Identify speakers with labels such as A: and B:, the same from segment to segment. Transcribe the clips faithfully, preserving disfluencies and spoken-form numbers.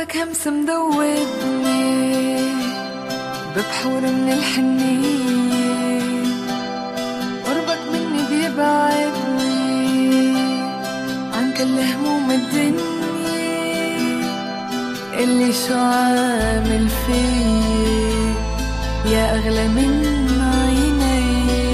A: صوتك همس مدوبني ببحور من الحنية، قربك مني بيبعدني عن كل هموم الدنيا. اللي شو عامل فيي يا أغلى من عيني؟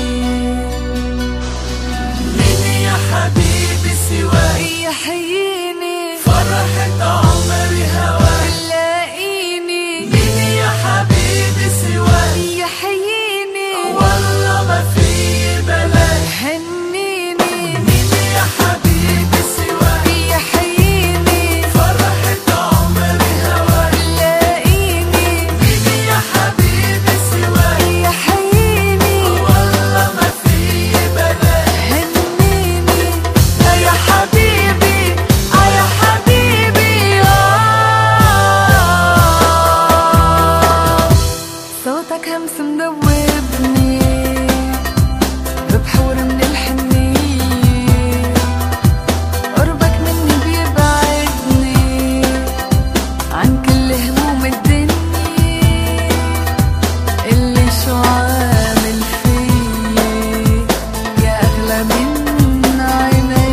B: مين يا حبيبي سواك
A: يحييني
B: فرحة عمري هواك؟
A: لاقيني
B: مين يا حبيبي سواك
A: يحييني
B: والله ما في بلاك؟
A: هنيني
B: مين يا حبيبي سواك
A: يحييني
B: فرحة عمري هواك؟
A: لاقيني
B: مين يا حبيبي سواك
A: يحييني
B: والله ما في بلاك؟
A: هنيني
B: يا حبيبي
A: يا حبيبي آه. صوتك همس مدوبني ببحور من الحنية، قربك مني بيبعدني عن كل هموم الدنيا. اللي شو عامل فيي يا أغلى من عيني؟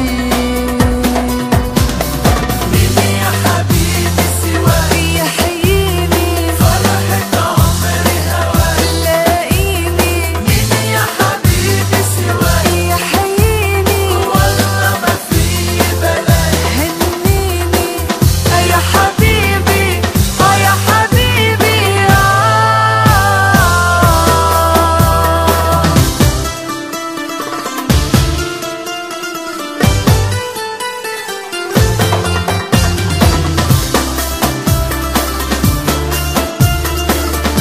B: مين يا حبيبي سواك
A: يحييني
B: فرحة عمري هواك؟
A: لاقيني
B: مين يا حبيبي سواك
A: يحييني
B: والله ما في بلاك؟
A: هنيني يا حبيبي يا حبيبي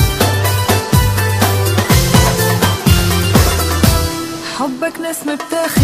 A: حبك نسمة بتاخد